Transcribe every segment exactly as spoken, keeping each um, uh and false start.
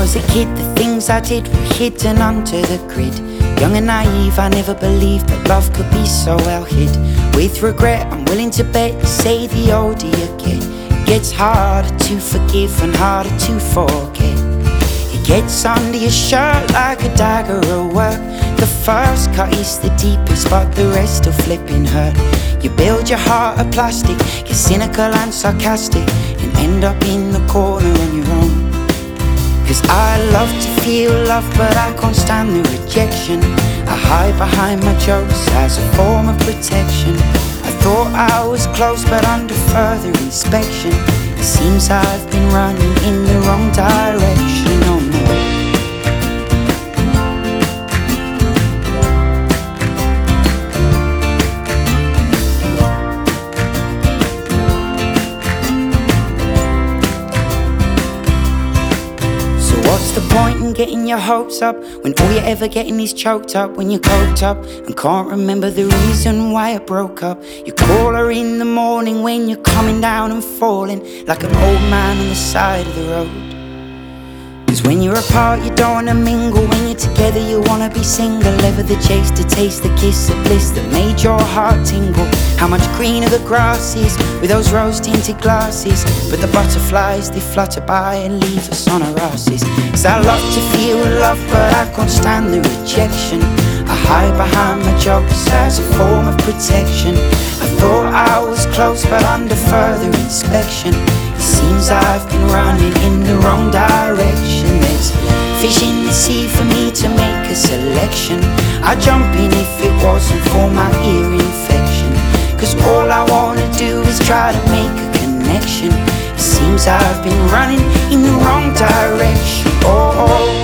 was a kid, the things I did were hidden under the grid. Young and naive, I never believed that love could be so well hid. With regret, I'm willing to bet, you say the older you get, it gets harder to forgive and harder to forget. It gets under your shirt like a dagger at work. The first cut is the deepest, but the rest will flipping hurt. You build your heart of plastic, you're cynical and sarcastic, and end up in the corner on your own. Cause I love to feel love, but I can't stand the rejection. I hide behind my jokes as a form of protection. I thought I was close, but under further inspection, it seems I've been running in the wrong direction. Oh no. What's the point in getting your hopes up when all you're ever getting is choked up? When you're coked up and can't remember the reason why it broke up. You call her in the morning when you're coming down and falling like an old man on the side of the road. Cause when you're apart you don't wanna mingle, when you're together you wanna be single. Ever the chase to taste the kiss of bliss that made your heart tingle. How much greener the grass is with those rose tinted glasses, but the butterflies they flutter by and leave us on our asses. Cause I love to feel love, but I can't stand the rejection. I hide behind my jokes as a form of protection. I thought I was close, but under further inspection, it seems I've been running in the wrong direction. There's fish in the sea for me to make a selection. I'd jump in if it wasn't for my ear infection. Cause all I wanna do is try to make a connection. It seems I've been running in the wrong direction. Oh, oh.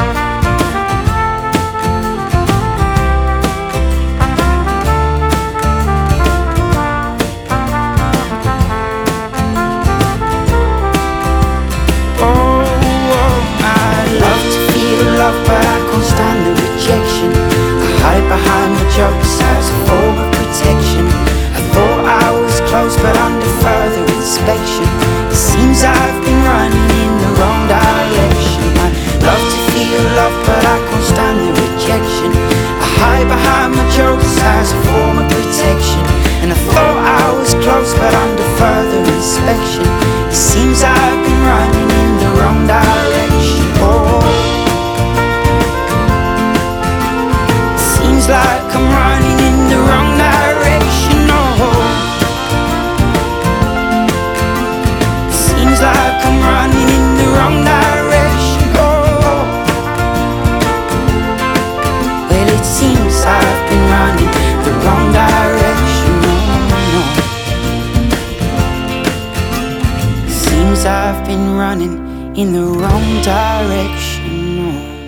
But I can't stand the rejection. I hide behind the jokes as a form of protection. I thought I was close, but under further inspection, it seems I've been running in the wrong direction. I love to feel love, but I can't stand the rejection. I hide behind my jokes as a form of protection. And I thought I was close, but under further inspection, it seems I've been running in the wrong direction. Oh, like I'm running in the wrong direction. Oh, seems like I'm running in the wrong direction. Oh, well it seems I've been running the wrong direction. Oh, no. Seems I've been running in the wrong direction. Oh.